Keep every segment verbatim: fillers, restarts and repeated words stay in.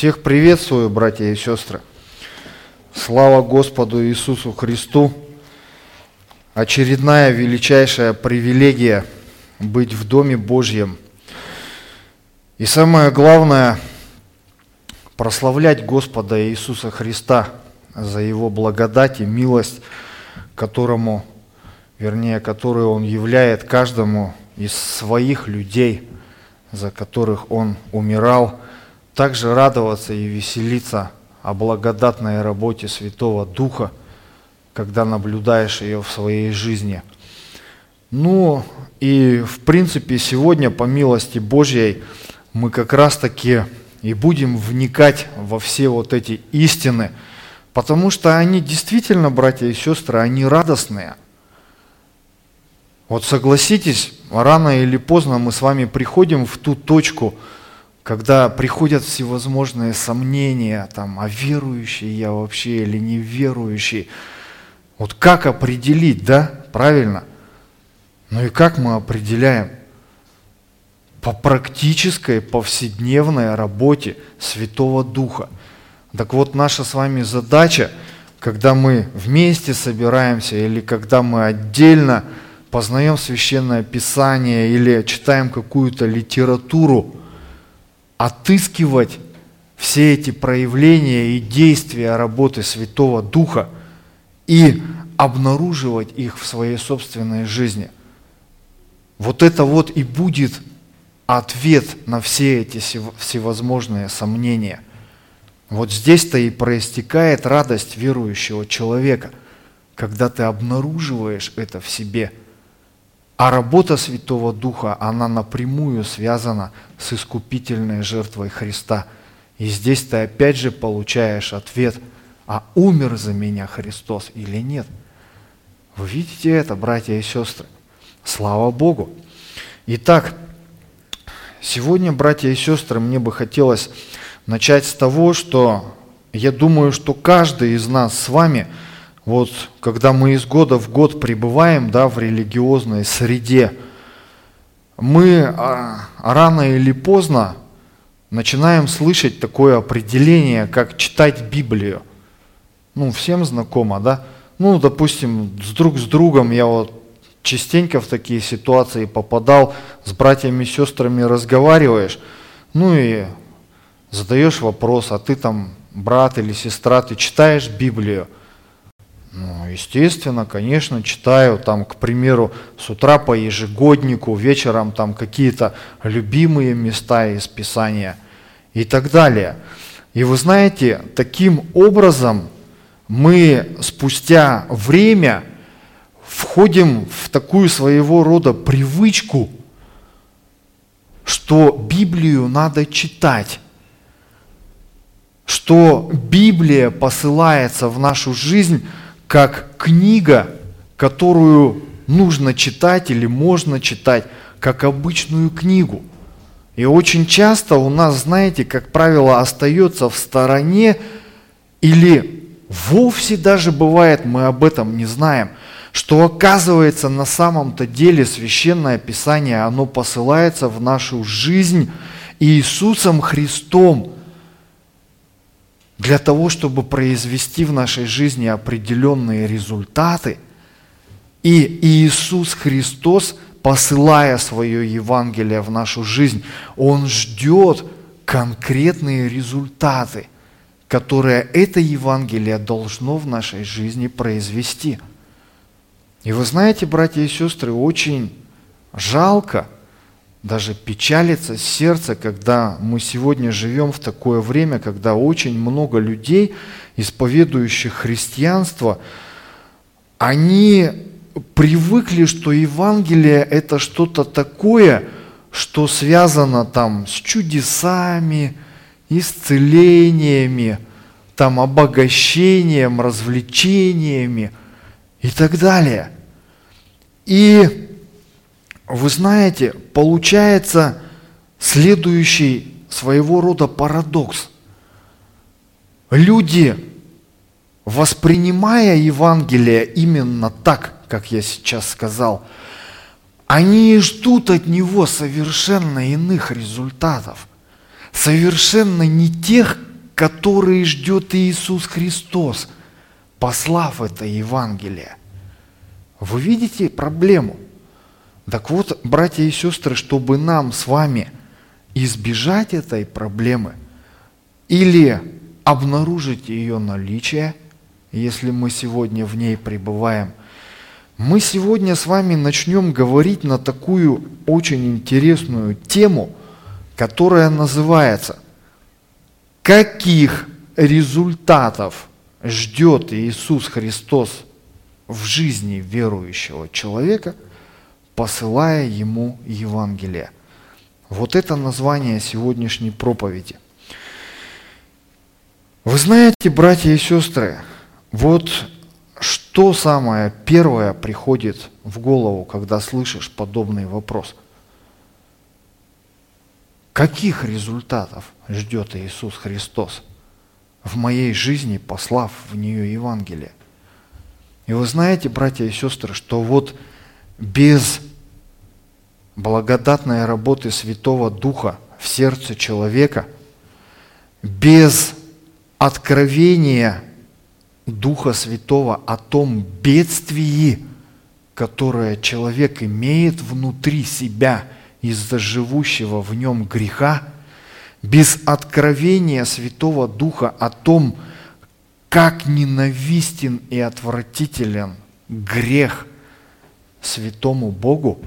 Всех приветствую, братья и сестры. Слава Господу Иисусу Христу. Очередная величайшая привилегия быть в Доме Божьем. И самое главное, прославлять Господа Иисуса Христа за Его благодать и милость, которому, вернее, которую Он являет каждому из своих людей, за которых Он умирал. Также радоваться и веселиться о благодатной работе Святого Духа, когда наблюдаешь ее в своей жизни. Ну и в принципе сегодня, по милости Божьей, мы как раз таки и будем вникать во все вот эти истины, потому что они действительно, братья и сестры, они радостные. Вот согласитесь, рано или поздно мы с вами приходим в ту точку, когда приходят всевозможные сомнения, там, а верующий я вообще или неверующий. Вот как определить, да? Правильно? Ну и как мы определяем? По практической, повседневной работе Святого Духа. Так вот, наша с вами задача, когда мы вместе собираемся или когда мы отдельно познаем Священное Писание или читаем какую-то литературу, отыскивать все эти проявления и действия работы Святого Духа и обнаруживать их в своей собственной жизни. Вот это вот и будет ответ на все эти всевозможные сомнения. Вот здесь-то и проистекает радость верующего человека, когда ты обнаруживаешь это в себе. А работа Святого Духа, она напрямую связана с искупительной жертвой Христа. И здесь ты опять же получаешь ответ, а умер за меня Христос или нет? Вы видите это, братья и сестры? Слава Богу! Итак, сегодня, братья и сестры, мне бы хотелось начать с того, что я думаю, что каждый из нас с вами, вот когда мы из года в год пребываем, да, в религиозной среде, мы а, рано или поздно начинаем слышать такое определение, как читать Библию. Ну, всем знакомо, да? Ну, допустим, с друг с другом я вот частенько в такие ситуации попадал, с братьями и сестрами разговариваешь, ну и задаешь вопрос, а ты там, брат или сестра, ты читаешь Библию? Ну, естественно, конечно, читаю, там, к примеру, с утра по ежегоднику, вечером там какие-то любимые места из Писания и так далее. И вы знаете, таким образом мы спустя время входим в такую своего рода привычку, что Библию надо читать, что Библия посылается в нашу жизнь как книга, которую нужно читать или можно читать, как обычную книгу. И очень часто у нас, знаете, как правило, остается в стороне или вовсе даже бывает, мы об этом не знаем, что оказывается на самом-то деле Священное Писание, оно посылается в нашу жизнь Иисусом Христом, для того, чтобы произвести в нашей жизни определенные результаты. И Иисус Христос, посылая свое Евангелие в нашу жизнь, Он ждет конкретные результаты, которые это Евангелие должно в нашей жизни произвести. И вы знаете, братья и сестры, очень жалко, даже печалится сердце, когда мы сегодня живем в такое время, когда очень много людей, исповедующих христианство, они привыкли, что Евангелие – это что-то такое, что связано там с чудесами, исцелениями, там, обогащением, развлечениями и так далее. И вы знаете, получается следующий своего рода парадокс. Люди, воспринимая Евангелие именно так, как я сейчас сказал, они ждут от него совершенно иных результатов, совершенно не тех, которые ждет Иисус Христос, послав это Евангелие. Вы видите проблему? Так вот, братья и сестры, чтобы нам с вами избежать этой проблемы или обнаружить ее наличие, если мы сегодня в ней пребываем, мы сегодня с вами начнем говорить на такую очень интересную тему, которая называется «Каких результатов ждет Иисус Христос в жизни верующего человека, посылая ему Евангелие?» Вот это название сегодняшней проповеди. Вы знаете, братья и сестры, вот что самое первое приходит в голову, когда слышишь подобный вопрос? Каких результатов ждет Иисус Христос в моей жизни, послав в нее Евангелие? И вы знаете, братья и сестры, что вот без благодатной работы Святого Духа в сердце человека, без откровения Духа Святого о том бедствии, которое человек имеет внутри себя из-за живущего в нем греха, без откровения Святого Духа о том, как ненавистен и отвратителен грех святому Богу,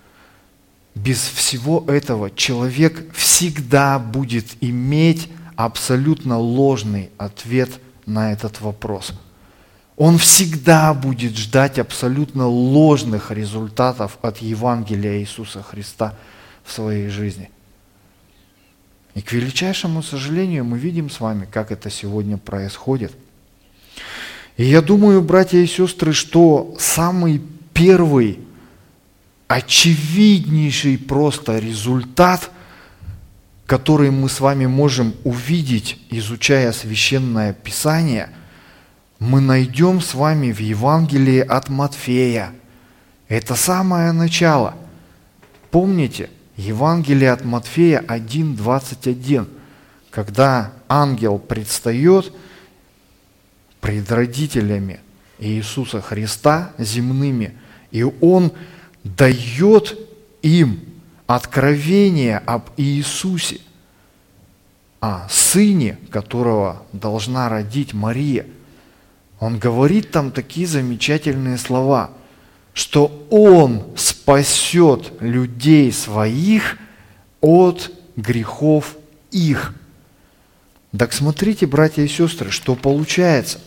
без всего этого человек всегда будет иметь абсолютно ложный ответ на этот вопрос. Он всегда будет ждать абсолютно ложных результатов от Евангелия Иисуса Христа в своей жизни. И к величайшему сожалению мы видим с вами, как это сегодня происходит. И я думаю, братья и сестры, что самый первый, очевиднейший просто результат, который мы с вами можем увидеть, изучая Священное Писание, мы найдем с вами в Евангелии от Матфея. Это самое начало. Помните, Евангелие от Матфея один двадцать один, когда ангел предстает пред родителями Иисуса Христа земными, и он дает им откровение об Иисусе, о Сыне, которого должна родить Мария. Он говорит там такие замечательные слова, что Он спасет людей своих от грехов их. Так смотрите, братья и сестры, что получается.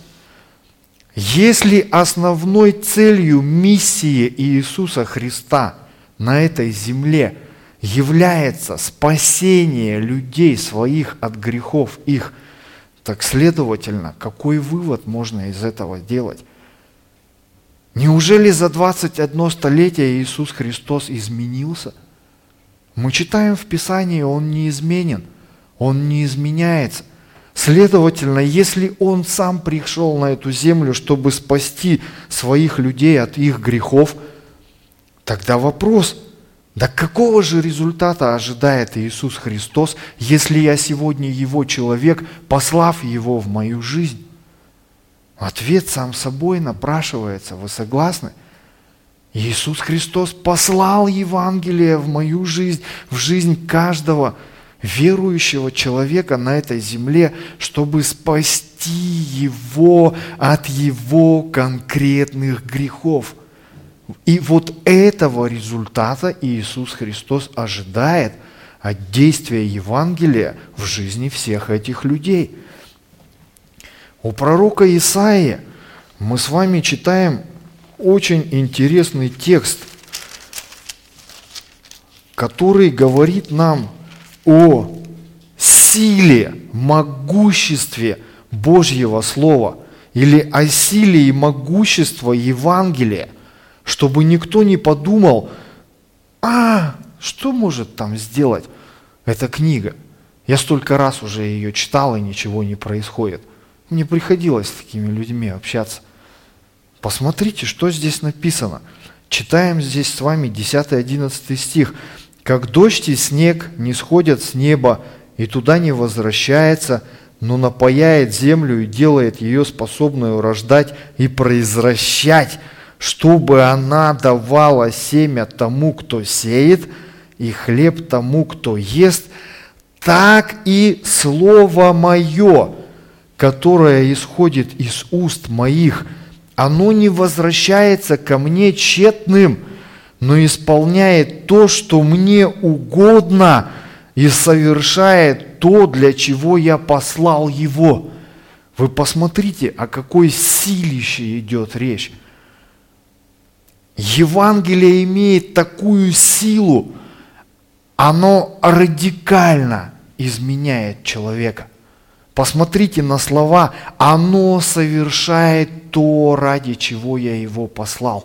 Если основной целью миссии Иисуса Христа на этой земле является спасение людей своих от грехов их, так следовательно, какой вывод можно из этого делать? Неужели за двадцать одно столетие Иисус Христос изменился? Мы читаем в Писании, Он неизменен, Он не изменяется. Следовательно, если Он сам пришел на эту землю, чтобы спасти своих людей от их грехов, тогда вопрос, да какого же результата ожидает Иисус Христос, если я сегодня Его человек, послав Его в мою жизнь? Ответ сам собой напрашивается, вы согласны? Иисус Христос послал Евангелие в мою жизнь, в жизнь каждого верующего человека на этой земле, чтобы спасти его от его конкретных грехов. И вот этого результата Иисус Христос ожидает от действия Евангелия в жизни всех этих людей. У пророка Исаии мы с вами читаем очень интересный текст, который говорит нам о силе, могуществе Божьего Слова или о силе и могуществе Евангелия, чтобы никто не подумал, а, что может там сделать эта книга? Я столько раз уже ее читал, и ничего не происходит. Мне приходилось с такими людьми общаться. Посмотрите, что здесь написано. Читаем здесь с вами десятый-одиннадцатый стих. «Как дождь и снег не сходят с неба, и туда не возвращается, но напояет землю и делает ее способную рождать и произвращать, чтобы она давала семя тому, кто сеет, и хлеб тому, кто ест, так и слово мое, которое исходит из уст моих, оно не возвращается ко мне тщетным, но исполняет то, что мне угодно, и совершает то, для чего я послал его». Вы посмотрите, о какой силище идет речь. Евангелие имеет такую силу, оно радикально изменяет человека. Посмотрите на слова: «Оно совершает то, ради чего я его послал».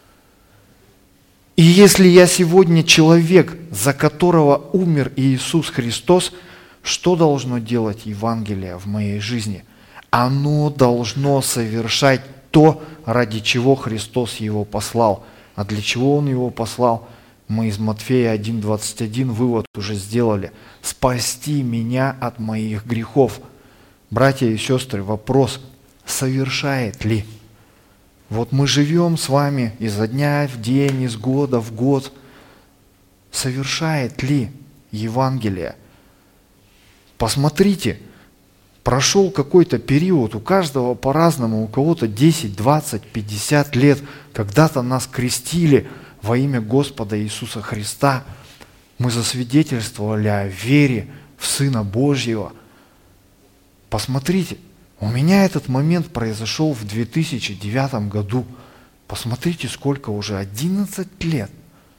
И если я сегодня человек, за которого умер Иисус Христос, что должно делать Евангелие в моей жизни? Оно должно совершать то, ради чего Христос его послал. А для чего Он его послал? Мы из Матфея один двадцать один вывод уже сделали. Спасти меня от моих грехов. Братья и сестры, вопрос: совершает ли? Вот мы живем с вами изо дня в день, из года в год. Совершает ли Евангелие? Посмотрите, прошел какой-то период, у каждого по-разному, у кого-то десять, двадцать, пятьдесят лет. Когда-то нас крестили во имя Господа Иисуса Христа. Мы засвидетельствовали о вере в Сына Божьего. Посмотрите, у меня этот момент произошел в две тысячи девятом году. Посмотрите, сколько уже, одиннадцать лет.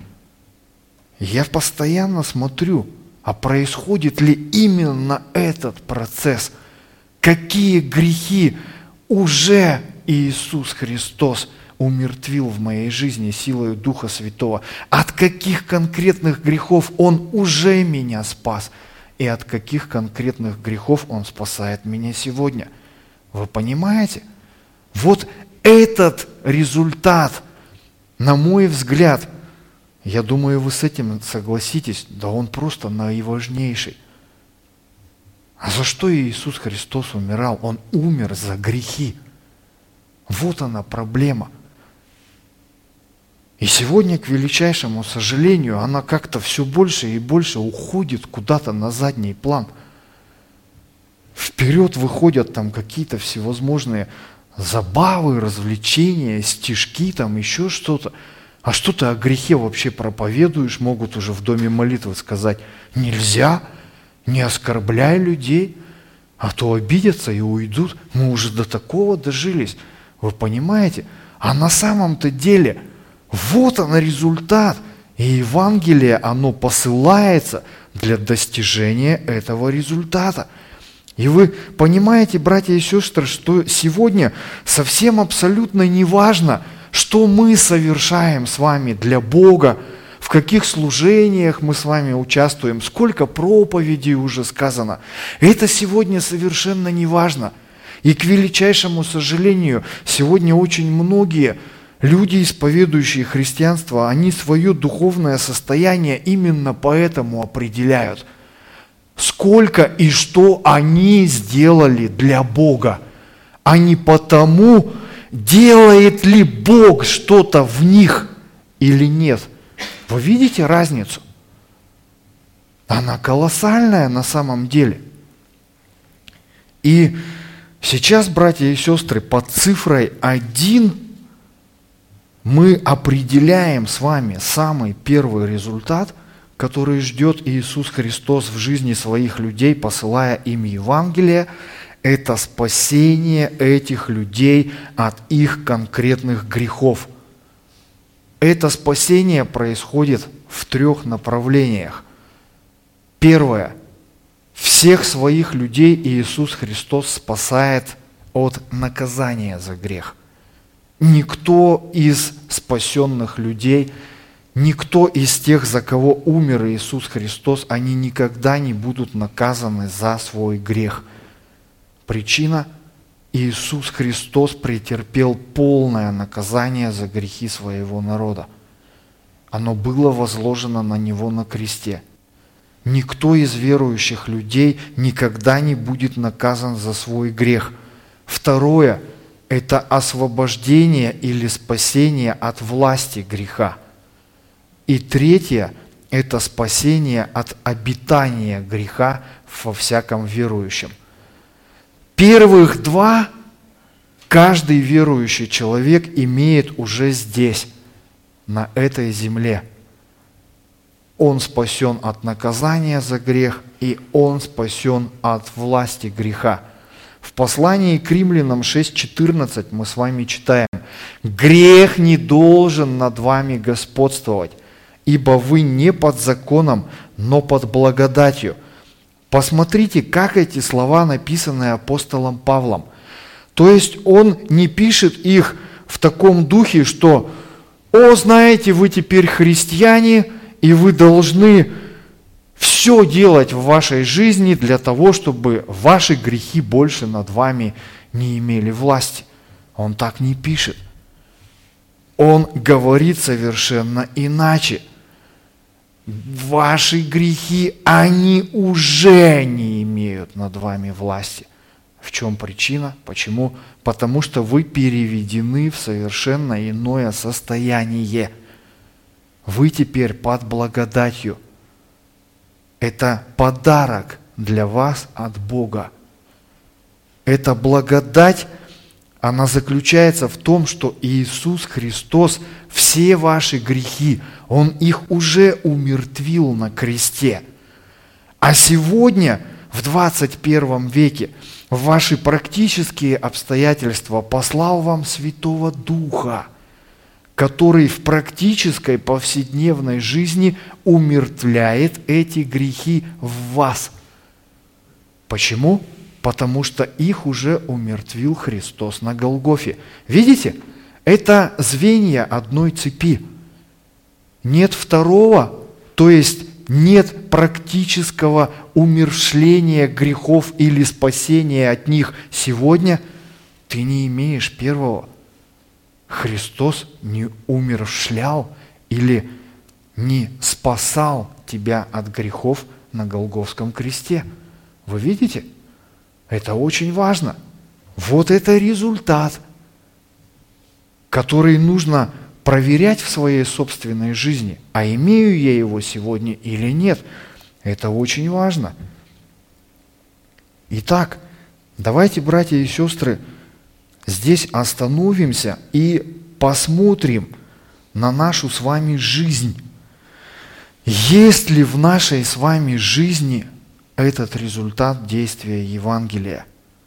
Я постоянно смотрю, а происходит ли именно этот процесс? Какие грехи уже Иисус Христос умертвил в моей жизни силой Духа Святого? От каких конкретных грехов Он уже меня спас? И от каких конкретных грехов Он спасает меня сегодня? Вы понимаете? Вот этот результат, на мой взгляд, я думаю, вы с этим согласитесь, да он просто наиважнейший. А за что Иисус Христос умирал? Он умер за грехи. Вот она проблема. И сегодня, к величайшему сожалению, она как-то все больше и больше уходит куда-то на задний план. Вперед выходят там какие-то всевозможные забавы, развлечения, стишки, там еще что-то. А что ты о грехе вообще проповедуешь, могут уже в доме молитвы сказать: нельзя, не оскорбляй людей, а то обидятся и уйдут. Мы уже до такого дожились. Вы понимаете? А на самом-то деле вот он результат. И Евангелие, оно посылается для достижения этого результата. И вы понимаете, братья и сестры, что сегодня совсем абсолютно не важно, что мы совершаем с вами для Бога, в каких служениях мы с вами участвуем, сколько проповедей уже сказано. Это сегодня совершенно не важно. И к величайшему сожалению, сегодня очень многие люди, исповедующие христианство, они свое духовное состояние именно поэтому определяют. Сколько и что они сделали для Бога, а не потому, делает ли Бог что-то в них или нет. Вы видите разницу? Она колоссальная на самом деле. И сейчас, братья и сестры, под цифрой один мы определяем с вами самый первый результат, который ждет Иисус Христос в жизни своих людей, посылая им Евангелие. Это спасение этих людей от их конкретных грехов. Это спасение происходит в трех направлениях. Первое. Всех своих людей Иисус Христос спасает от наказания за грех. Никто из спасенных людей, никто из тех, за кого умер Иисус Христос, они никогда не будут наказаны за свой грех. Причина – Иисус Христос претерпел полное наказание за грехи своего народа. Оно было возложено на Него на кресте. никто из верующих людей никогда не будет наказан за свой грех. Второе – это освобождение или спасение от власти греха. И третье – это спасение от обитания греха во всяком верующем. Первых два каждый верующий человек имеет уже здесь, на этой земле. Он спасен от наказания за грех, и он спасен от власти греха. В послании к Римлянам шесть четырнадцать мы с вами читаем: «Грех не должен над вами господствовать, ибо вы не под законом, но под благодатью». Посмотрите, как эти слова написаны апостолом Павлом. То есть он не пишет их в таком духе, что «О, знаете, вы теперь христиане, и вы должны все делать в вашей жизни для того, чтобы ваши грехи больше над вами не имели власти». Он так не пишет. Он говорит совершенно иначе. Ваши грехи, они уже не имеют над вами власти. В чем причина? Почему? Потому что вы переведены в совершенно иное состояние. Вы теперь под благодатью. Это подарок для вас от Бога. Эта благодать, она заключается в том, что Иисус Христос все ваши грехи, Он их уже умертвил на кресте. А сегодня, в двадцать первом веке, в ваши практические обстоятельства послал вам Святого Духа, который в практической повседневной жизни умертвляет эти грехи в вас. Почему? Потому что их уже умертвил Христос на Голгофе. Видите? Это звенья одной цепи. Нет второго, то есть нет практического умерщвления грехов или спасения от них. Сегодня ты не имеешь первого. Христос не умерщвлял или не спасал тебя от грехов на Голгофском кресте. Вы видите? Это очень важно. Вот это результат, который нужно проверять в своей собственной жизни. А имею я его сегодня или нет? Это очень важно. Итак, давайте, братья и сестры, здесь остановимся и посмотрим на нашу с вами жизнь. Есть ли в нашей с вами жизни этот результат действия Евангелия?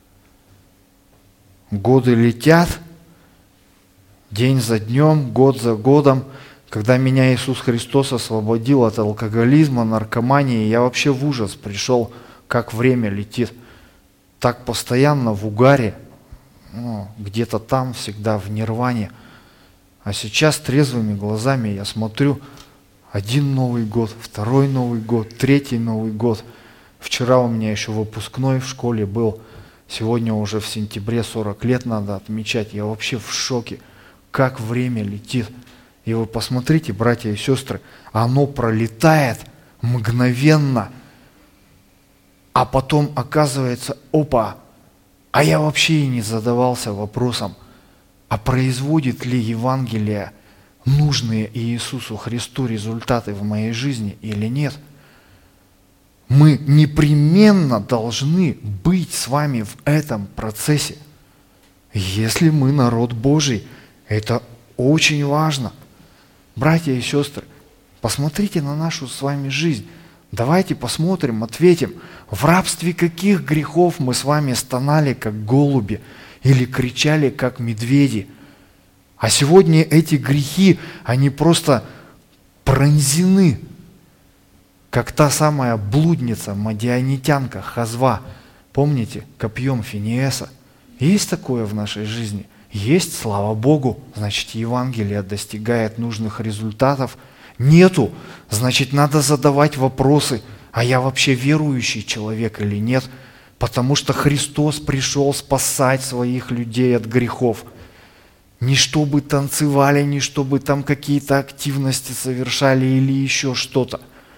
Годы летят, день за днем, год за годом. Когда меня Иисус Христос освободил от алкоголизма, наркомании, я вообще в ужас пришел, как время летит. Так постоянно в угаре, ну, где-то там, всегда в нирване. А сейчас трезвыми глазами я смотрю: один Новый год, второй Новый год, третий Новый год. Вчера у меня еще выпускной в школе был, сегодня уже в сентябре сорок лет надо отмечать. Я вообще в шоке, как время летит. И вы посмотрите, братья и сестры, оно пролетает мгновенно, а потом оказывается, опа, а я вообще и не задавался вопросом, а производит ли Евангелие нужные Иисусу Христу результаты в моей жизни или нет. Мы непременно должны быть с вами в этом процессе. Если мы народ Божий, это очень важно. Братья и сестры, посмотрите на нашу с вами жизнь. Давайте посмотрим, ответим, в рабстве каких грехов мы с вами стонали, как голуби, или кричали, как медведи. А сегодня эти грехи, они просто пронзены, как та самая блудница, мадианитянка, Хазва. Помните, копьем Финиеса? Есть такое в нашей жизни? Есть, слава Богу, значит, Евангелие достигает нужных результатов. Нету, значит, надо задавать вопросы, а я вообще верующий человек или нет, потому что Христос пришел спасать своих людей от грехов. Не чтобы танцевали, не чтобы там какие-то активности совершали или еще что-то.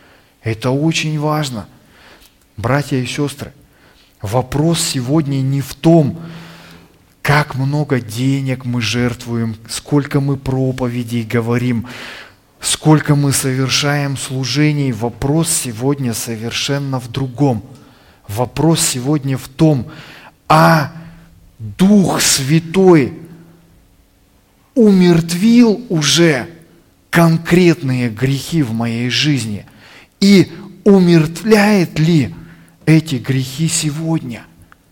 Это очень важно. Братья и сестры, вопрос сегодня не в том, как много денег мы жертвуем, сколько мы проповедей говорим, сколько мы совершаем служений. Вопрос сегодня совершенно в другом. Вопрос сегодня в том, а Дух Святой умертвил уже конкретные грехи в моей жизни и умертвляет ли эти грехи сегодня?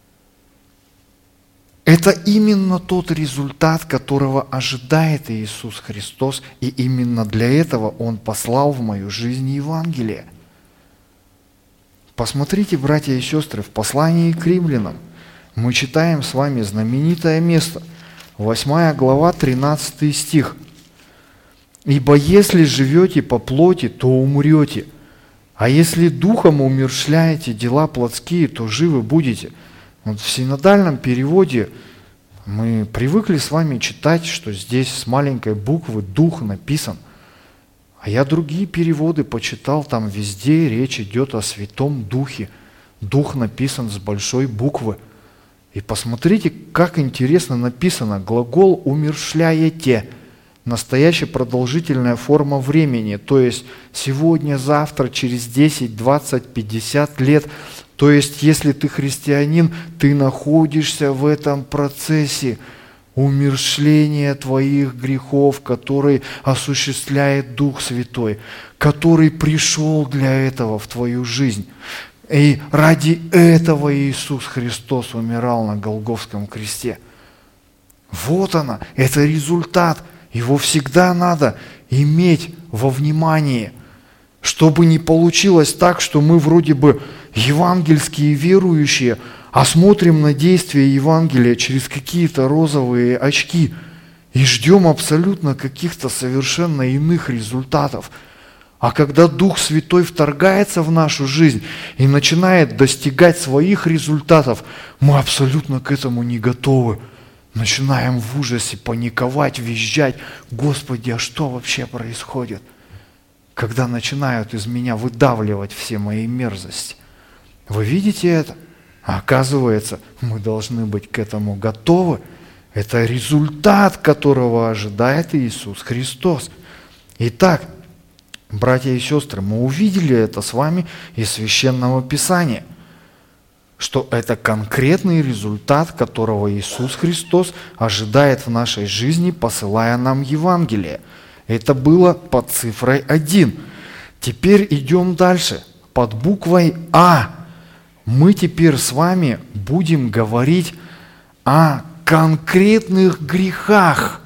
Это именно тот результат, которого ожидает Иисус Христос, и именно для этого Он послал в мою жизнь Евангелие. Посмотрите, братья и сестры, в послании к римлянам мы читаем с вами знаменитое место, восьмая глава, тринадцатый стих. «Ибо если живете по плоти, то умрете, а если духом умерщвляете дела плотские, то живы будете». Вот в синодальном переводе мы привыкли с вами читать, что здесь с маленькой буквы «дух» написан. А я другие переводы почитал, там везде речь идет о Святом Духе. Дух написан с большой буквы. И посмотрите, как интересно написано. Глагол «умерщвляете». Настоящая продолжительная форма времени. То есть сегодня, завтра, через десять, двадцать, пятьдесят лет. То есть, если ты христианин, ты находишься в этом процессе умерщвления твоих грехов, который осуществляет Дух Святой, который пришел для этого в твою жизнь. И ради этого Иисус Христос умирал на Голгофском кресте. Вот она, это результат. Его всегда надо иметь во внимании, чтобы не получилось так, что мы вроде бы евангельские верующие, а смотрим на действия Евангелия через какие-то розовые очки и ждем абсолютно каких-то совершенно иных результатов. А когда Дух Святой вторгается в нашу жизнь и начинает достигать своих результатов, мы абсолютно к этому не готовы. Начинаем в ужасе паниковать, визжать. Господи, а что вообще происходит? Когда начинают из меня выдавливать все мои мерзости. Вы видите это? А оказывается, мы должны быть к этому готовы. Это результат, которого ожидает Иисус Христос. Итак, братья и сестры, мы увидели это с вами из Священного Писания, что это конкретный результат, которого Иисус Христос ожидает в нашей жизни, посылая нам Евангелие. Это было под цифрой один. Теперь идем дальше. Под буквой А мы теперь с вами будем говорить о конкретных грехах.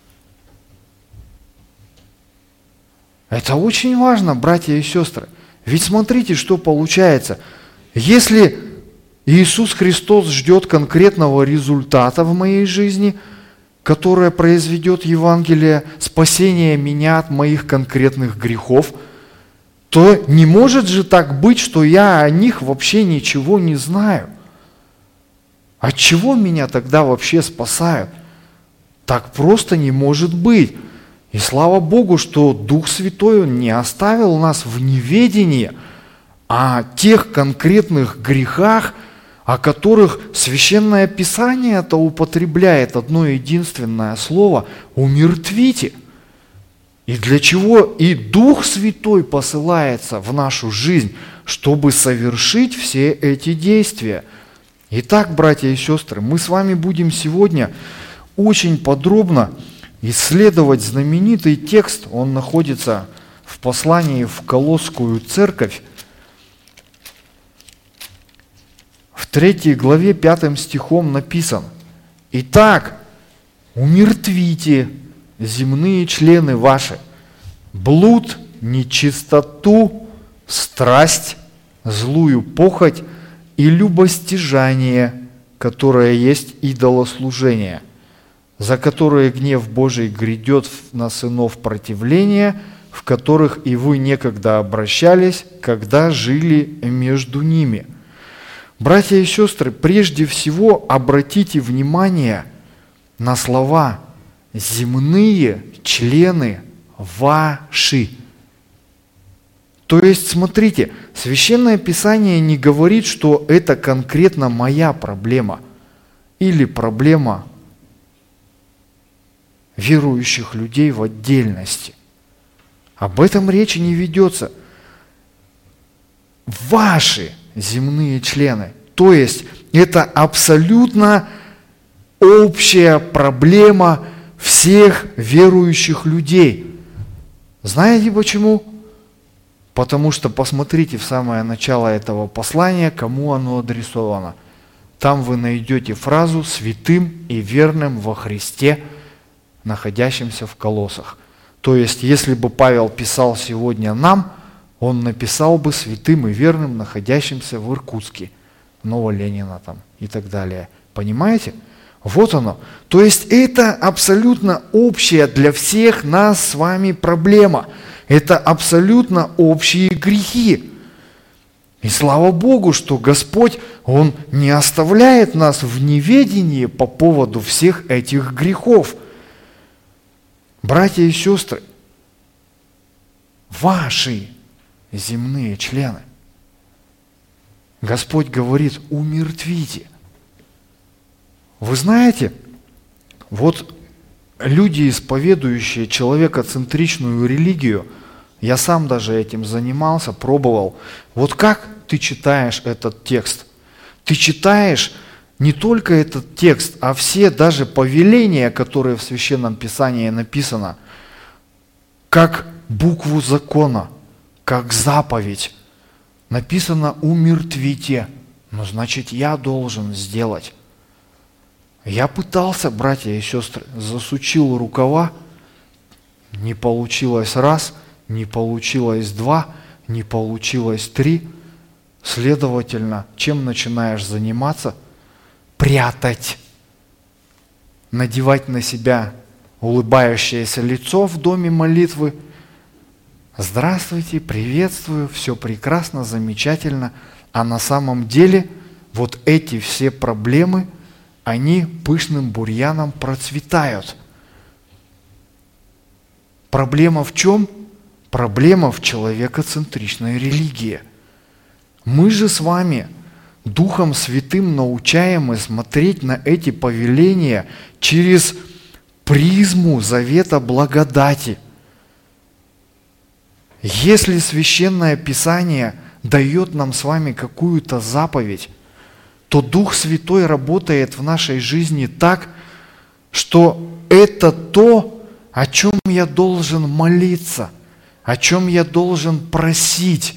Это очень важно, братья и сестры. Ведь смотрите, что получается. Если Иисус Христос ждет конкретного результата в моей жизни, которое произведет Евангелие, спасение меня от моих конкретных грехов, то не может же так быть, что я о них вообще ничего не знаю. От чего меня тогда вообще спасают? Так просто не может быть. И слава Богу, что Дух Святой Он не оставил нас в неведении о тех конкретных грехах, о которых Священное Писание-то употребляет одно единственное слово «умертвите». И для чего и Дух Святой посылается в нашу жизнь, чтобы совершить все эти действия. Итак, братья и сестры, мы с вами будем сегодня очень подробно исследовать знаменитый текст. Он находится в послании в Колосскую церковь. В третьей главе пятым стихом написано: «Итак, умертвите земные члены ваши, блуд, нечистоту, страсть, злую похоть и любостяжание, которое есть идолослужение, за которое гнев Божий грядет на сынов противления, в которых и вы некогда обращались, когда жили между ними». Братья и сестры, прежде всего обратите внимание на слова «земные члены ваши». То есть, смотрите, Священное Писание не говорит, что это конкретно моя проблема или проблема верующих людей в отдельности. Об этом речи не ведется. Ваши земные члены. То есть, это абсолютно общая проблема всех верующих людей. Знаете почему? Потому что посмотрите в самое начало этого послания, кому оно адресовано. Там вы найдете фразу «святым и верным во Христе, находящимся в Колоссах». То есть, если бы Павел писал сегодня нам, он написал бы «святым и верным, находящимся в Иркутске», Новоленина там и так далее. Понимаете? Вот оно. То есть, это абсолютно общая для всех нас с вами проблема. Это абсолютно общие грехи. И слава Богу, что Господь, Он не оставляет нас в неведении по поводу всех этих грехов. Братья и сестры, ваши земные члены, Господь говорит, умертвите. Вы знаете, вот люди, исповедующие человекоцентричную религию, я сам даже этим занимался, пробовал. Вот как ты читаешь этот текст? Ты читаешь не только этот текст, а все даже повеления, которые в Священном Писании написано, как букву закона, как заповедь. Написано «умертвите». Ну, значит, я должен сделать. Я пытался, братья и сестры, засучил рукава, не получилось раз, не получилось два, не получилось три. Следовательно, чем начинаешь заниматься? Прятать. Надевать на себя улыбающееся лицо в доме молитвы. Здравствуйте, приветствую, все прекрасно, замечательно. А на самом деле вот эти все проблемы, они пышным бурьяном процветают. Проблема в чем? Проблема в человекоцентричной религии. Мы же с вами Духом Святым научаемы смотреть на эти повеления через призму завета благодати. Если Священное Писание дает нам с вами какую-то заповедь, то Дух Святой работает в нашей жизни так, что это то, о чем я должен молиться, о чем я должен просить.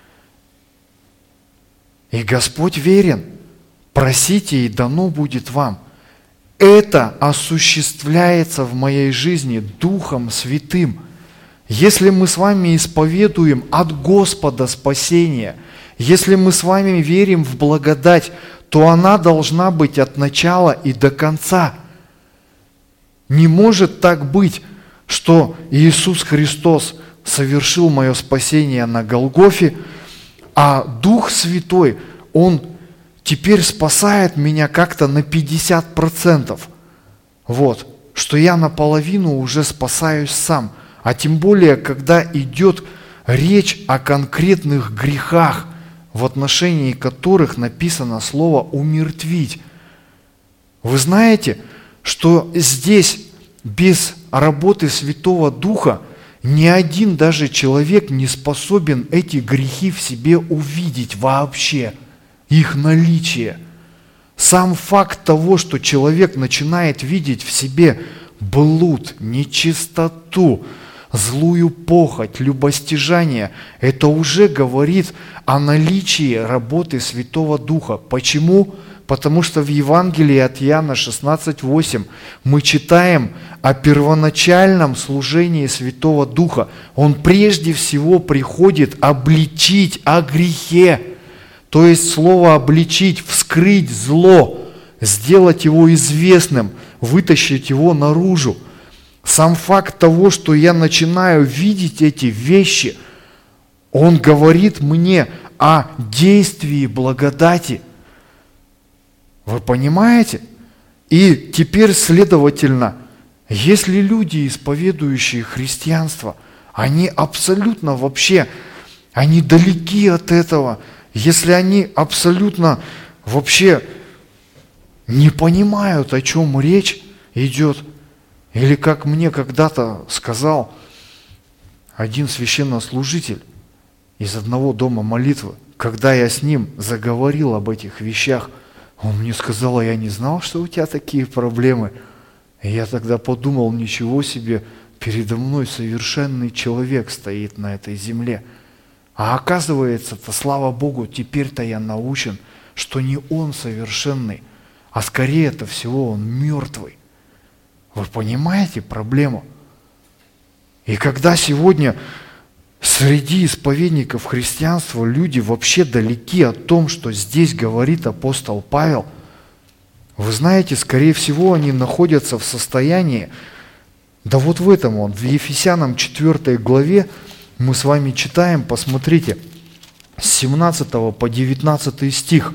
И Господь верен. Просите, и дано будет вам. Это осуществляется в моей жизни Духом Святым. Если мы с вами исповедуем от Господа спасение, если мы с вами верим в благодать, то она должна быть от начала и до конца. Не может так быть, что Иисус Христос совершил мое спасение на Голгофе, а Дух Святой, Он теперь спасает меня как-то на пятьдесят процентов. Вот, что я наполовину уже спасаюсь сам. А тем более, когда идет речь о конкретных грехах, в отношении которых написано слово «умертвить». Вы знаете, что здесь без работы Святого Духа ни один даже человек не способен эти грехи в себе увидеть вообще, их наличие. Сам факт того, что человек начинает видеть в себе блуд, нечистоту, злую похоть, любостяжание, это уже говорит о наличии работы Святого Духа. Почему? Потому что в Евангелии от Иоанна шестнадцать восемь мы читаем о первоначальном служении Святого Духа. Он прежде всего приходит обличить о грехе. То есть слово «обличить» – вскрыть зло, сделать его известным, вытащить его наружу. Сам факт того, что я начинаю видеть эти вещи, он говорит мне о действии благодати. Вы понимаете? И теперь, следовательно, если люди, исповедующие христианство, они абсолютно вообще, Они далеки от этого. Если они абсолютно вообще не понимают, о чем речь идет, или как мне когда-то сказал один священнослужитель из одного дома молитвы, когда я с ним заговорил об этих вещах, он мне сказал: а я не знал, что у тебя такие проблемы. И я тогда подумал: ничего себе, передо мной совершенный человек стоит на этой земле. А оказывается-то, слава Богу, теперь-то я научен, что не он совершенный, а скорее-то всего он мертвый. Вы понимаете проблему? И когда сегодня среди исповедников христианства люди вообще далеки от том, что здесь говорит апостол Павел, вы знаете, скорее всего, они находятся в состоянии, да вот в этом он, в Ефесянам четвёртой главе, мы с вами читаем, посмотрите, с семнадцатого по девятнадцатый стих.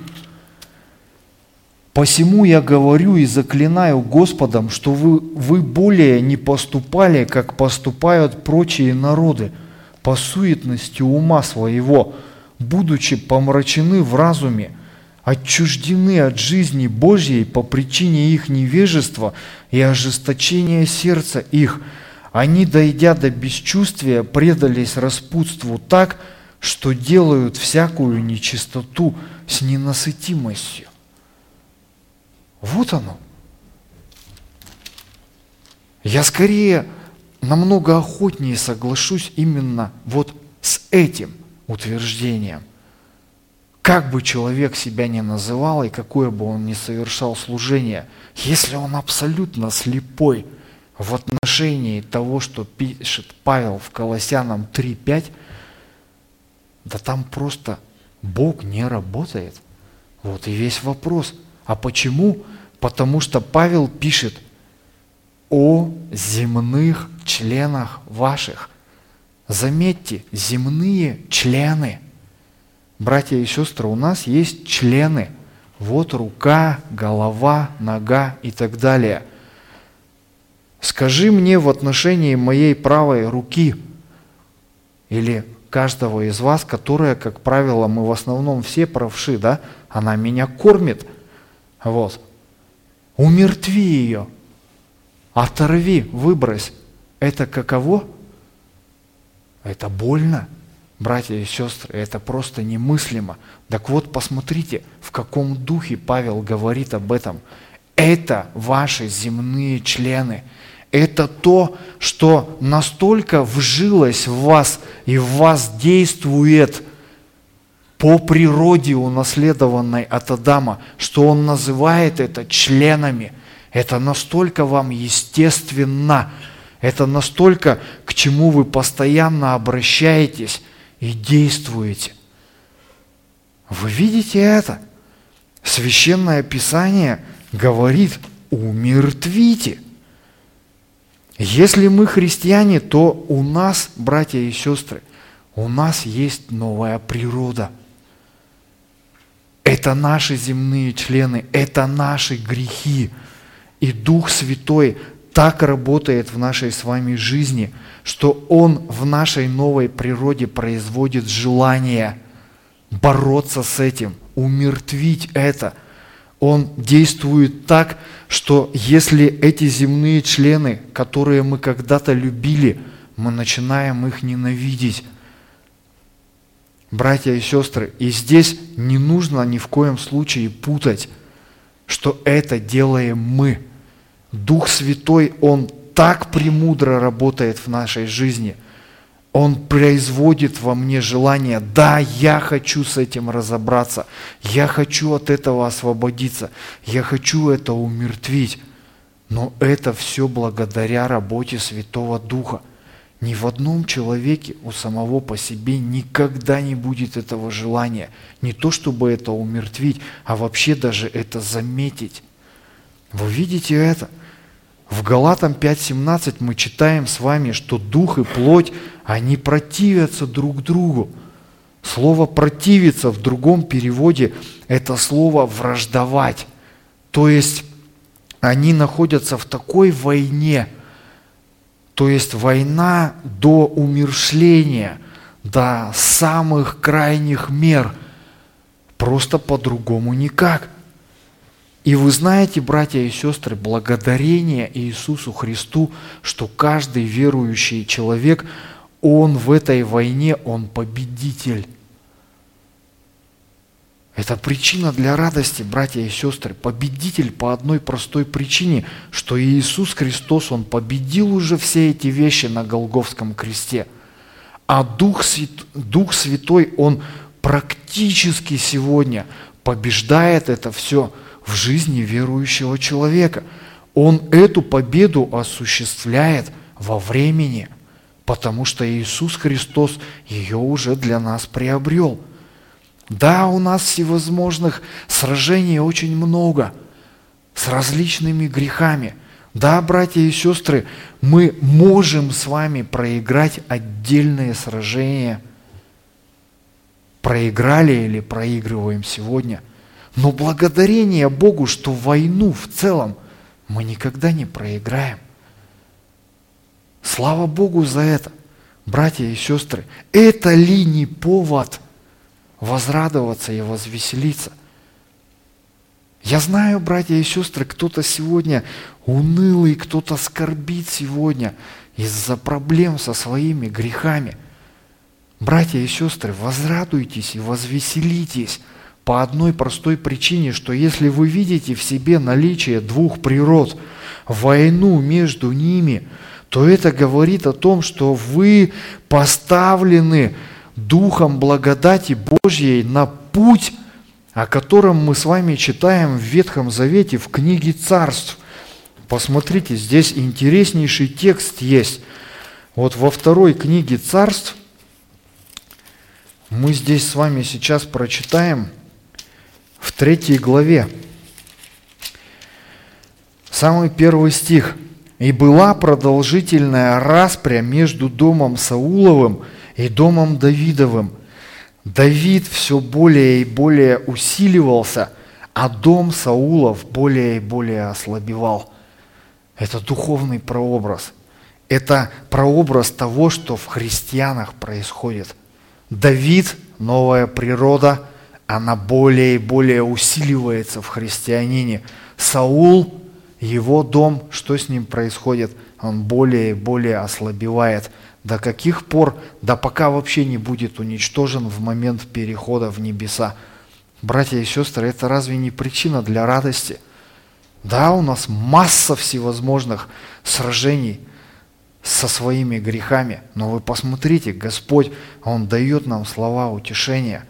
«Посему я говорю и заклинаю Господом, что вы, вы более не поступали, как поступают прочие народы, по суетности ума своего, будучи помрачены в разуме, отчуждены от жизни Божьей по причине их невежества и ожесточения сердца их. Они, дойдя до бесчувствия, предались распутству так, что делают всякую нечистоту с ненасытимостью». Вот оно. Я скорее намного охотнее соглашусь именно вот с этим утверждением. Как бы человек себя ни называл и какое бы он ни совершал служение, если он абсолютно слепой в отношении того, что пишет Павел в Колоссянам три пять, да там просто Бог не работает. Вот и весь вопрос. А почему? Потому что Павел пишет о земных членах ваших. Заметьте, земные члены. Братья и сестры, у нас есть члены. Вот рука, голова, нога и так далее. Скажи мне в отношении моей правой руки или каждого из вас, которая, как правило, мы в основном все правши, да? Она меня кормит. Вот. Умертви ее. Оторви, выбрось. Это каково? Это больно, братья и сестры, это просто немыслимо. Так вот, посмотрите, в каком духе Павел говорит об этом. Это ваши земные члены. Это то, что настолько вжилось в вас и в вас действует по природе, унаследованной от Адама, что он называет это членами. Это настолько вам естественно, это настолько, к чему вы постоянно обращаетесь и действуете. Вы видите это? Священное Писание говорит: умертвите. Если мы христиане, то у нас, братья и сестры, у нас есть новая природа. Это наши земные члены, это наши грехи. И Дух Святой так работает в нашей с вами жизни, что Он в нашей новой природе производит желание бороться с этим, умертвить это. Он действует так, что если эти земные члены, которые мы когда-то любили, мы начинаем их ненавидеть. Братья и сестры, и здесь не нужно ни в коем случае путать, что это делаем мы. Дух Святой, Он так премудро работает в нашей жизни. Он производит во мне желание: да, я хочу с этим разобраться, я хочу от этого освободиться, я хочу это умертвить. Но это все благодаря работе Святого Духа. Ни в одном человеке у самого по себе никогда не будет этого желания. Не то, чтобы это умертвить, а вообще даже это заметить. Вы видите это? В Галатам пять семнадцать мы читаем с вами, что дух и плоть, они противятся друг другу. Слово «противиться» в другом переводе – это слово «враждовать». То есть они находятся в такой войне, то есть война до умершления, до самых крайних мер. Просто по-другому никак. И вы знаете, братья и сестры, благодарение Иисусу Христу, что каждый верующий человек, он в этой войне, он победитель. Это причина для радости, братья и сестры. Победитель по одной простой причине, что Иисус Христос, Он победил уже все эти вещи на Голгофском кресте. А Дух, Свят... Дух Святой, Он практически сегодня побеждает это все в жизни верующего человека. Он эту победу осуществляет во времени, потому что Иисус Христос ее уже для нас приобрел. Да, у нас всевозможных сражений очень много с различными грехами. Да, братья и сестры, мы можем с вами проиграть отдельные сражения. Проиграли или проигрываем сегодня. Но благодарение Богу, что войну в целом мы никогда не проиграем. Слава Богу за это, братья и сестры. Это ли не повод возрадоваться и возвеселиться? Я знаю, братья и сестры, кто-то сегодня унылый, кто-то скорбит сегодня из-за проблем со своими грехами. Братья и сестры, возрадуйтесь и возвеселитесь по одной простой причине, что если вы видите в себе наличие двух природ, войну между ними, то это говорит о том, что вы поставлены Духом благодати Божьей на путь, о котором мы с вами читаем в Ветхом Завете, в книге Царств. Посмотрите, здесь интереснейший текст есть. Вот во второй книге Царств мы здесь с вами сейчас прочитаем в третьей главе. Самый первый стих. «И была продолжительная распря между домом Сауловым и домом Давидовым. Давид все более и более усиливался, а дом Саулов более и более ослабевал». Это духовный прообраз. Это прообраз того, что в христианах происходит. Давид, новая природа, она более и более усиливается в христианине. Саул, его дом, что с ним происходит? Он более и более ослабевает. До каких пор? Да пока вообще не будет уничтожен в момент перехода в небеса. Братья и сестры, это разве не причина для радости? Да, у нас масса всевозможных сражений со своими грехами, но вы посмотрите, Господь, Он дает нам слова утешения.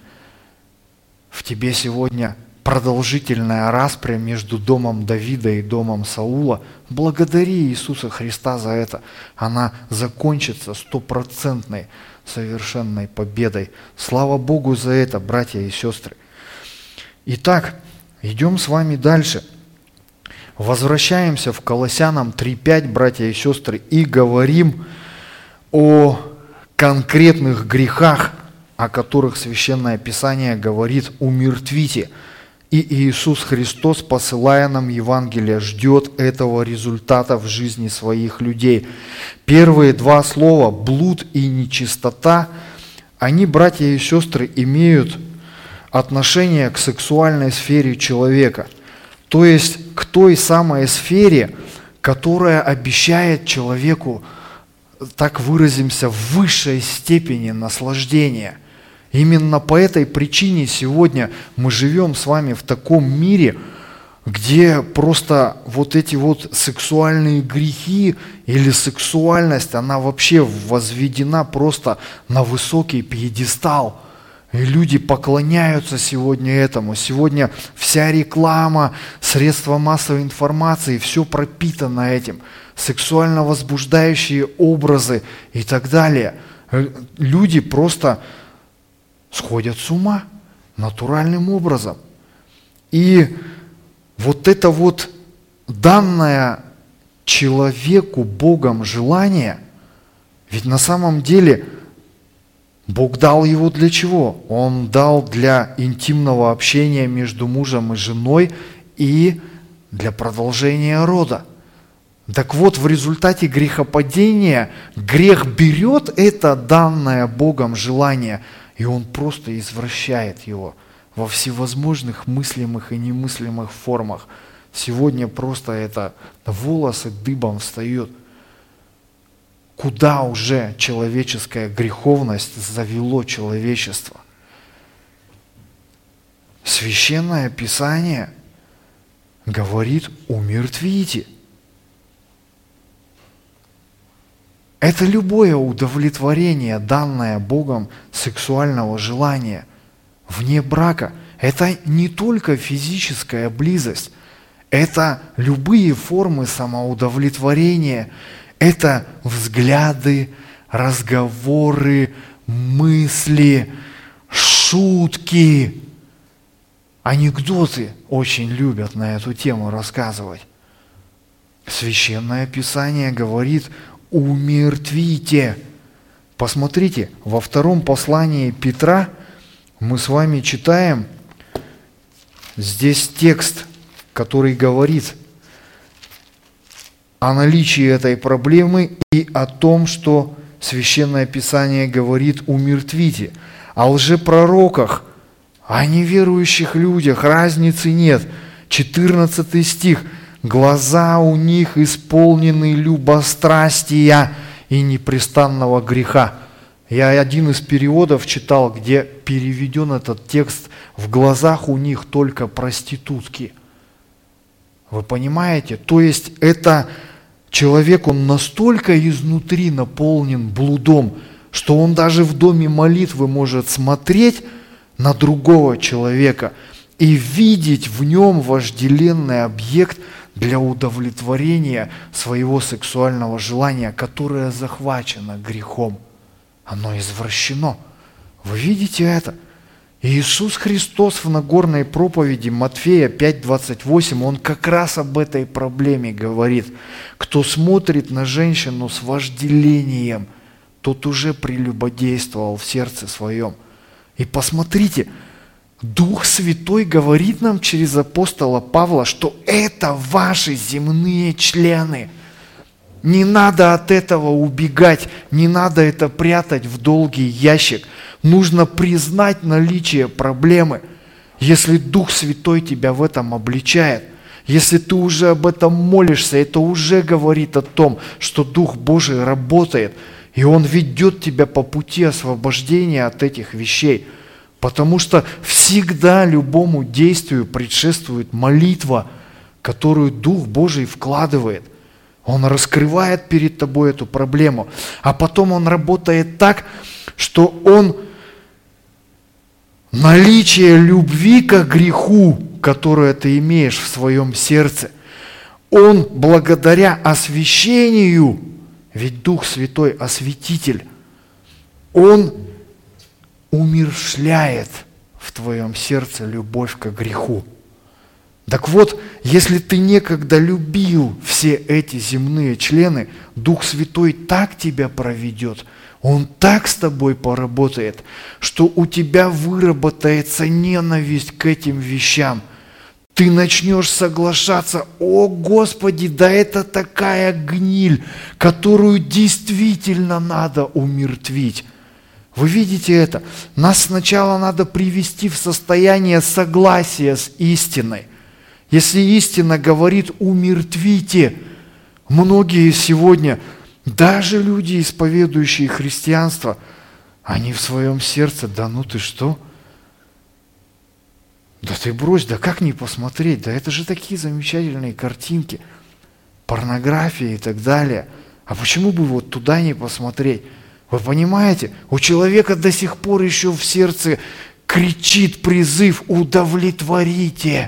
В тебе сегодня продолжительная распря между домом Давида и домом Саула. Благодари Иисуса Христа за это. Она закончится стопроцентной совершенной победой. Слава Богу за это, братья и сестры. Итак, идем с вами дальше. Возвращаемся в Колоссянам три пять, братья и сестры, и говорим о конкретных грехах, о которых Священное Писание говорит: умертвите. И Иисус Христос, посылая нам Евангелие, ждет этого результата в жизни своих людей. Первые два слова «блуд» и «нечистота», они, братья и сестры, имеют отношение к сексуальной сфере человека. То есть к той самой сфере, которая обещает человеку, так выразимся, в высшей степени наслаждения. Именно по этой причине сегодня мы живем с вами в таком мире, где просто вот эти вот сексуальные грехи или сексуальность, она вообще возведена просто на высокий пьедестал. И люди поклоняются сегодня этому. Сегодня вся реклама, средства массовой информации, все пропитано этим. Сексуально возбуждающие образы и так далее. Люди просто сходят с ума натуральным образом. И вот это вот данное человеку Богом желание, ведь на самом деле Бог дал его для чего? Он дал для интимного общения между мужем и женой и для продолжения рода. Так вот, в результате грехопадения грех берет это данное Богом желание, и он просто извращает его во всевозможных мыслимых и немыслимых формах. Сегодня просто это волосы дыбом встают. Куда уже человеческая греховность завело человечество? Священное Писание говорит: умертвите. Это любое удовлетворение, данное Богом сексуального желания вне брака. Это не только физическая близость, это любые формы самоудовлетворения, это взгляды, разговоры, мысли, шутки. Анекдоты очень любят на эту тему рассказывать. Священное Писание говорит: умертвите. Посмотрите, во втором послании Петра мы с вами читаем здесь текст, который говорит о наличии этой проблемы и о том, что Священное Писание говорит: умертвите. О лжепророках, о неверующих людях разницы нет. четырнадцатый стих. Глаза у них исполнены любострастия и непрестанного греха. Я один из переводов читал, где переведен этот текст: в глазах у них только проститутки. Вы понимаете? То есть это человек, он настолько изнутри наполнен блудом, что он даже в доме молитвы может смотреть на другого человека и видеть в нем вожделенный объект для удовлетворения своего сексуального желания, которое захвачено грехом. Оно извращено. Вы видите это? Иисус Христос в Нагорной проповеди Матфея пять двадцать восемь, Он как раз об этой проблеме говорит. Кто смотрит на женщину с вожделением, тот уже прелюбодействовал в сердце своем. И посмотрите, Дух Святой говорит нам через апостола Павла, что это ваши земные члены. Не надо от этого убегать, не надо это прятать в долгий ящик. Нужно признать наличие проблемы. Если Дух Святой тебя в этом обличает, если ты уже об этом молишься, это уже говорит о том, что Дух Божий работает, и Он ведет тебя по пути освобождения от этих вещей. Потому что всегда любому действию предшествует молитва, которую Дух Божий вкладывает. Он раскрывает перед тобой эту проблему, а потом Он работает так, что Он наличие любви к греху, которое ты имеешь в своем сердце, Он благодаря освящению, ведь Дух Святой осветитель, Он умерщвляет в твоем сердце любовь к греху. Так вот, если ты некогда любил все эти земные члены, Дух Святой так тебя проведет, Он так с тобой поработает, что у тебя выработается ненависть к этим вещам. Ты начнешь соглашаться: о Господи, да это такая гниль, которую действительно надо умертвить. Вы видите это? Нас сначала надо привести в состояние согласия с истиной. Если истина говорит: умертвите, многие сегодня, даже люди, исповедующие христианство, они в своем сердце: да ну ты что? Да ты брось, да как не посмотреть? Да это же такие замечательные картинки, порнография и так далее. А почему бы вот туда не посмотреть? Вы понимаете, у человека до сих пор еще в сердце кричит призыв: удовлетворите.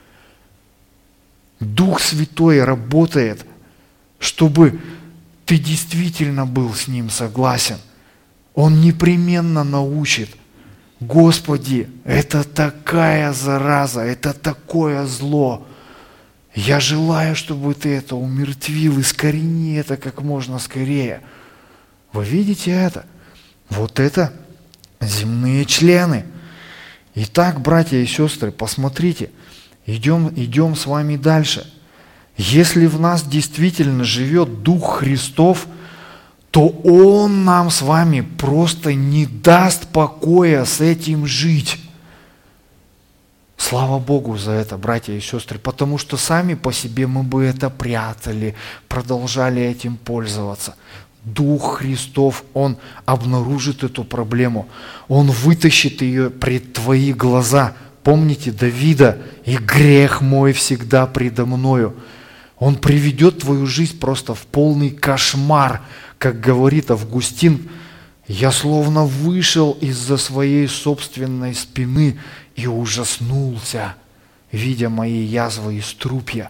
Дух Святой работает, чтобы ты действительно был с Ним согласен. Он непременно научит: Господи, это такая зараза, это такое зло. Я желаю, чтобы ты это умертвил, искорени это как можно скорее. Вы видите это? Вот это земные члены. Итак, братья и сестры, посмотрите, идем, идем с вами дальше. Если в нас действительно живет Дух Христов, то Он нам с вами просто не даст покоя с этим жить. Слава Богу за это, братья и сестры, потому что сами по себе мы бы это прятали, продолжали этим пользоваться. Дух Христов, Он обнаружит эту проблему, Он вытащит ее пред твои глаза. Помните Давида: «И грех мой всегда предо мною». Он приведет твою жизнь просто в полный кошмар, как говорит Августин: «Я словно вышел из-за своей собственной спины и ужаснулся, видя мои язвы и струпья».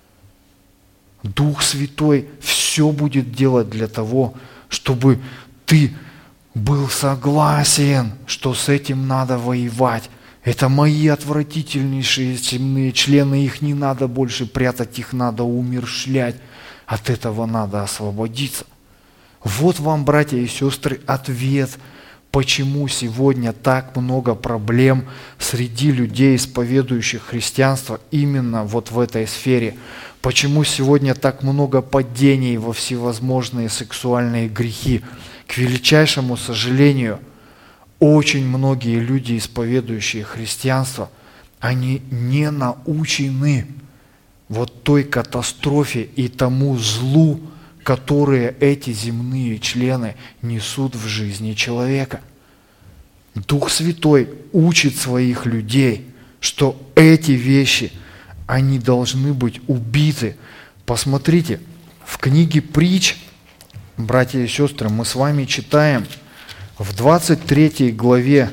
Дух Святой все будет делать для того, чтобы ты был согласен, что с этим надо воевать. Это мои отвратительнейшие земные члены, их не надо больше прятать, их надо умерщвлять. От этого надо освободиться. Вот вам, братья и сестры, ответ, почему сегодня так много проблем среди людей, исповедующих христианство именно вот в этой сфере. Почему сегодня так много падений во всевозможные сексуальные грехи. К величайшему сожалению, очень многие люди, исповедующие христианство, они не научены вот той катастрофе и тому злу, которые эти земные члены несут в жизни человека. Дух Святой учит своих людей, что эти вещи, они должны быть убиты. Посмотрите, в книге Притч, братья и сестры, мы с вами читаем в двадцать третьей главе,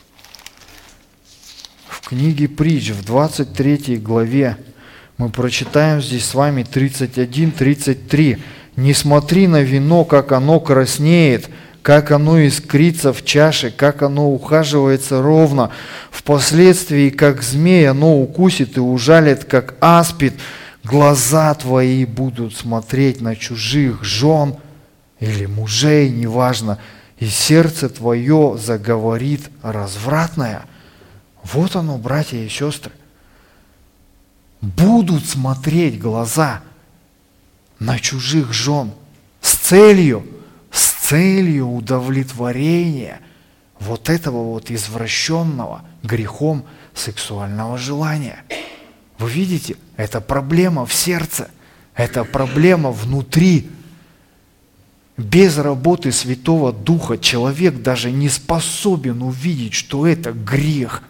в книге Притч, в двадцать третьей главе, мы прочитаем здесь с вами тридцать один тридцать три. «Не смотри на вино, как оно краснеет, как оно искрится в чаше, как оно ухаживается ровно. Впоследствии, как змей, оно укусит и ужалит, как аспид. Глаза твои будут смотреть на чужих жен или мужей, неважно, и сердце твое заговорит развратное». Вот оно, братья и сестры. Будут смотреть глаза на чужих жен с целью, с целью удовлетворения вот этого вот извращенного грехом сексуального желания. Вы видите, это проблема в сердце, это проблема внутри. Без работы Святого Духа человек даже не способен увидеть, что это грех.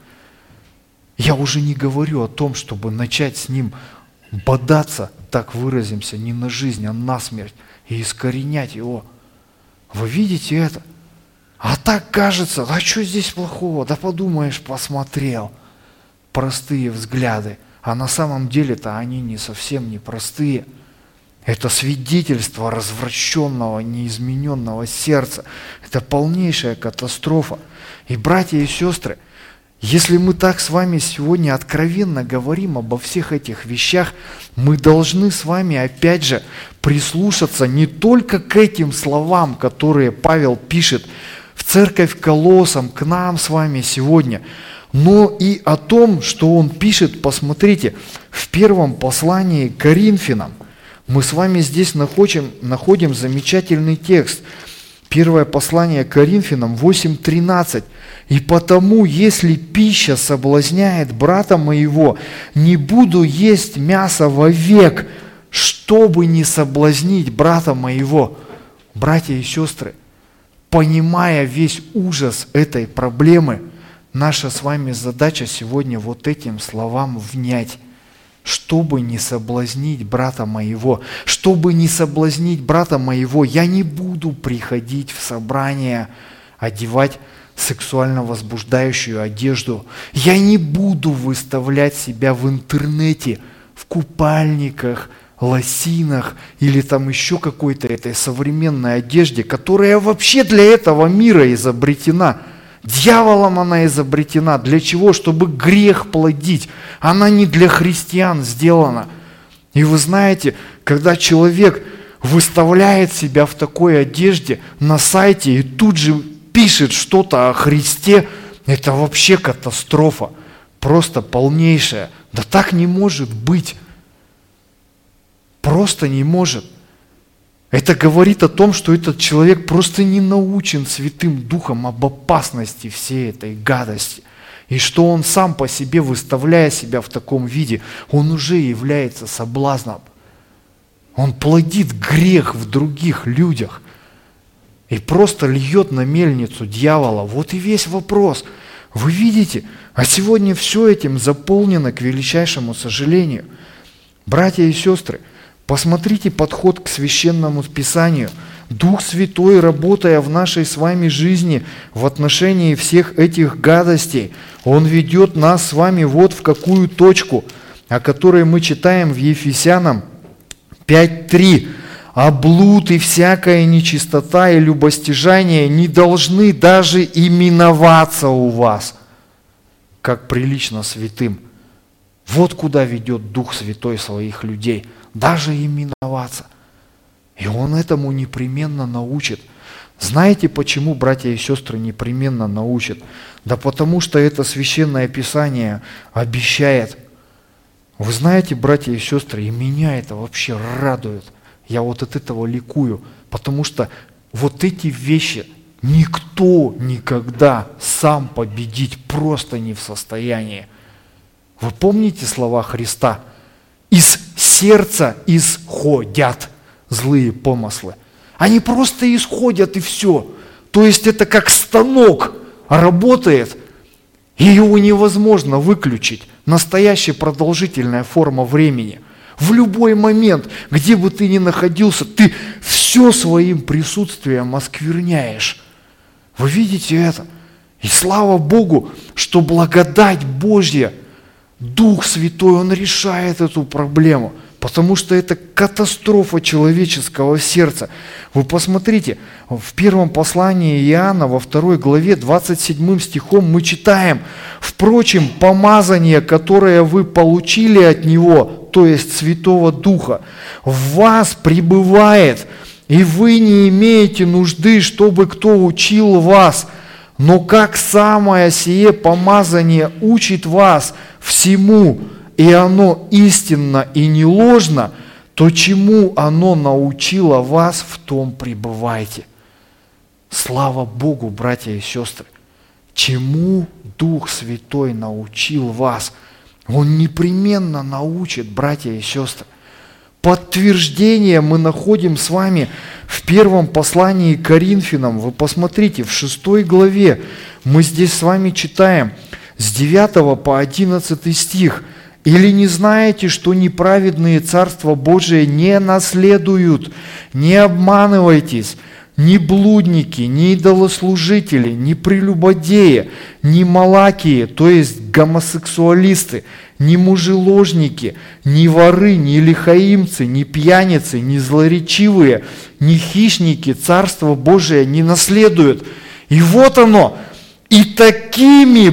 Я уже не говорю о том, чтобы начать с ним бодаться, так выразимся, не на жизнь, а на смерть, и искоренять его. Вы видите это? А так кажется, а что здесь плохого? Да подумаешь, посмотрел. Простые взгляды. А на самом деле-то они не совсем не простые. Это свидетельство развращенного, неизмененного сердца. Это полнейшая катастрофа. И, братья и сестры, если мы так с вами сегодня откровенно говорим обо всех этих вещах, мы должны с вами опять же прислушаться не только к этим словам, которые Павел пишет в церковь Колоссам, к нам с вами сегодня, но и о том, что он пишет, посмотрите, в первом послании к Коринфянам. Мы с вами здесь находим, находим замечательный текст. Первое послание к Коринфянам восемь тринадцать. «И потому, если пища соблазняет брата моего, не буду есть мясо вовек, чтобы не соблазнить брата моего». Братья и сестры, понимая весь ужас этой проблемы, наша с вами задача сегодня вот этим словам внять. «Чтобы не соблазнить брата моего, чтобы не соблазнить брата моего, я не буду приходить в собрание, одевать сексуально возбуждающую одежду. Я не буду выставлять себя в интернете, в купальниках, лосинах или там еще какой-то этой современной одежде, которая вообще для этого мира изобретена. Дьяволом она изобретена. Для чего? Чтобы грех плодить. Она не для христиан сделана. И вы знаете, когда человек выставляет себя в такой одежде на сайте и тут же пишет что-то о Христе, это вообще катастрофа. Просто полнейшая. Да так не может быть. Просто не может. Это говорит о том, что этот человек просто не научен Святым Духом об опасности всей этой гадости. И что он сам по себе, выставляя себя в таком виде, он уже является соблазном. Он плодит грех в других людях и просто льет на мельницу дьявола. Вот и весь вопрос. Вы видите? А сегодня все этим заполнено, к величайшему сожалению. Братья и сестры, посмотрите подход к Священному Писанию. Дух Святой, работая в нашей с вами жизни в отношении всех этих гадостей, Он ведет нас с вами вот в какую точку, о которой мы читаем в Ефесянам пять три. «А блуд и всякая нечистота и любостяжание не должны даже именоваться у вас, как прилично святым». Вот куда ведет Дух Святой своих людей. Даже именоваться. И Он этому непременно научит. Знаете, почему, братья и сестры, непременно научит? Да потому что это Священное Писание обещает. Вы знаете, братья и сестры, и меня это вообще радует. Я вот от этого ликую, потому что вот эти вещи никто никогда сам победить просто не в состоянии. Вы помните слова Христа? «Из сердца исходят злые помыслы». Они просто исходят, и все. То есть это как станок работает, и его невозможно выключить. Настоящая продолжительная форма времени. В любой момент, где бы ты ни находился, ты все своим присутствием оскверняешь. Вы видите это? И слава Богу, что благодать Божья, Дух Святой, Он решает эту проблему, потому что это катастрофа человеческого сердца. Вы посмотрите, в первом послании Иоанна, во второй главе, двадцать седьмым стихом мы читаем: «Впрочем, помазание, которое вы получили от Него, то есть Святого Духа, в вас пребывает, и вы не имеете нужды, чтобы кто учил вас, но как самое сие помазание учит вас всему, и оно истинно и не ложно, то чему оно научило вас, в том пребывайте». Слава Богу, братья и сестры! Чему Дух Святой научил вас? Он непременно научит, братья и сестры. Подтверждение мы находим с вами в первом послании к Коринфянам. Вы посмотрите, в шестой главе мы здесь с вами читаем с девятого по одиннадцатый стих. «Или не знаете, что неправедные Царство Божие не наследуют? Не обманывайтесь, ни блудники, ни идолослужители, ни прелюбодеи, ни малакии, то есть гомосексуалисты, ни мужеложники, ни воры, ни лихаимцы, ни пьяницы, ни злоречивые, ни хищники Царство Божие не наследуют». И вот оно, и такими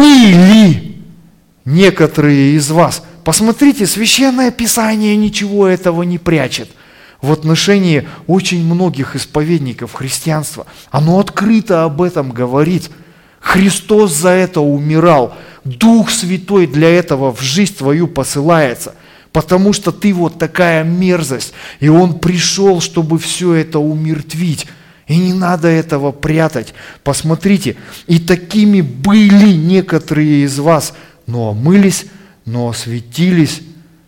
были некоторые из вас. Посмотрите, Священное Писание ничего этого не прячет. В отношении очень многих исповедников христианства. Оно открыто об этом говорит. Христос за это умирал. Дух Святой для этого в жизнь твою посылается. Потому что ты вот такая мерзость. И Он пришел, чтобы все это умертвить. И не надо этого прятать. Посмотрите, и такими были некоторые из вас, но омылись, но осветились,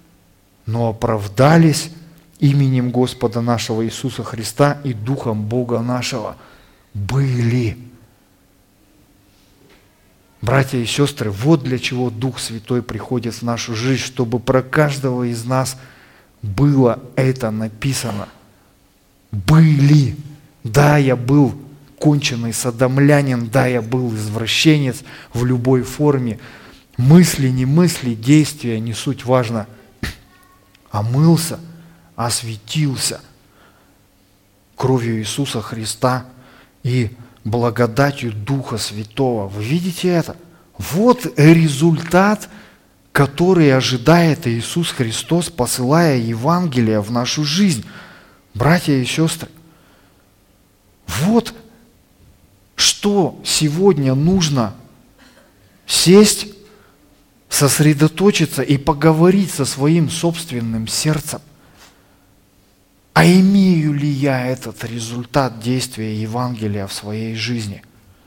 но оправдались именем Господа нашего Иисуса Христа и Духом Бога нашего. Были. Братья и сестры, вот для чего Дух Святой приходит в нашу жизнь, чтобы про каждого из нас было это написано. Были. Да, я был конченый содомлянин, да, я был извращенец в любой форме. Мысли, не мысли, действия, не суть важно. Омылся, осветился кровью Иисуса Христа и благодатью Духа Святого. Вы видите это? Вот результат, который ожидает Иисус Христос, посылая Евангелие в нашу жизнь. Братья и сестры, вот что сегодня нужно сесть, сосредоточиться и поговорить со своим собственным сердцем. А имею ли я этот результат действия Евангелия в своей жизни?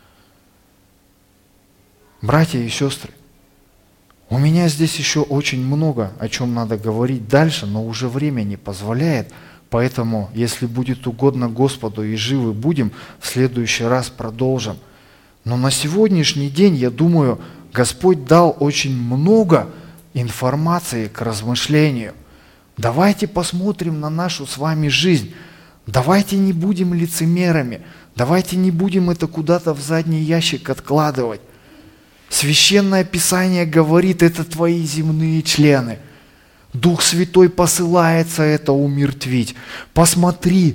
Братья и сестры, у меня здесь еще очень много, о чем надо говорить дальше, но уже время не позволяет. Поэтому, если будет угодно Господу и живы будем, в следующий раз продолжим. Но на сегодняшний день, я думаю, Господь дал очень много информации к размышлению. Давайте посмотрим на нашу с вами жизнь. Давайте не будем лицемерами. Давайте не будем это куда-то в задний ящик откладывать. Священное Писание говорит, это твои земные члены. Дух Святой посылается это умертвить. Посмотри,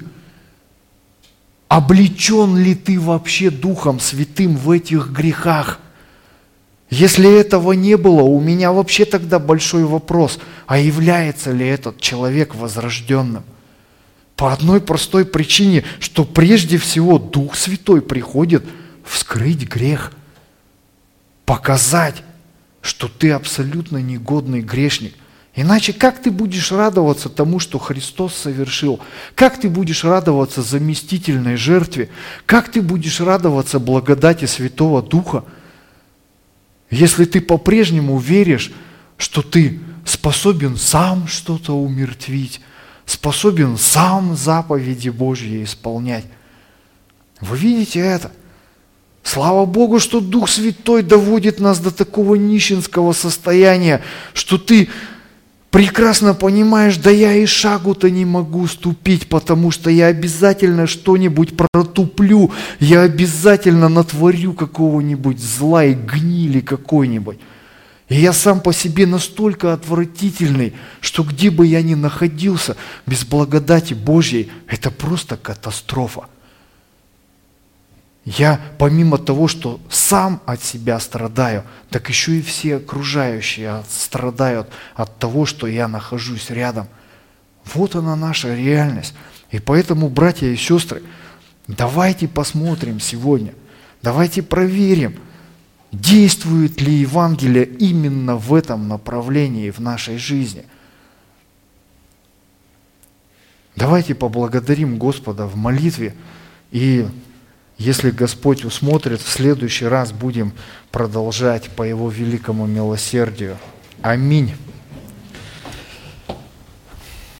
облечен ли ты вообще Духом Святым в этих грехах? Если этого не было, у меня вообще тогда большой вопрос, а является ли этот человек возрожденным? По одной простой причине, что прежде всего Дух Святой приходит вскрыть грех, показать, что ты абсолютно негодный грешник. Иначе как ты будешь радоваться тому, что Христос совершил? Как ты будешь радоваться заместительной жертве? Как ты будешь радоваться благодати Святого Духа? Если ты по-прежнему веришь, что ты способен сам что-то умертвить, способен сам заповеди Божьи исполнять. Вы видите это? Слава Богу, что Дух Святой доводит нас до такого нищенского состояния, что ты прекрасно понимаешь, да я и шагу-то не могу ступить, потому что я обязательно что-нибудь протуплю, я обязательно натворю какого-нибудь зла и гнили какой-нибудь. И я сам по себе настолько отвратительный, что где бы я ни находился, без благодати Божьей, это просто катастрофа. Я помимо того, что сам от себя страдаю, так еще и все окружающие страдают от того, что я нахожусь рядом. Вот она наша реальность. И поэтому, братья и сестры, давайте посмотрим сегодня, давайте проверим, действует ли Евангелие именно в этом направлении в нашей жизни. Давайте поблагодарим Господа в молитве, и если Господь усмотрит, в следующий раз будем продолжать по Его великому милосердию. Аминь.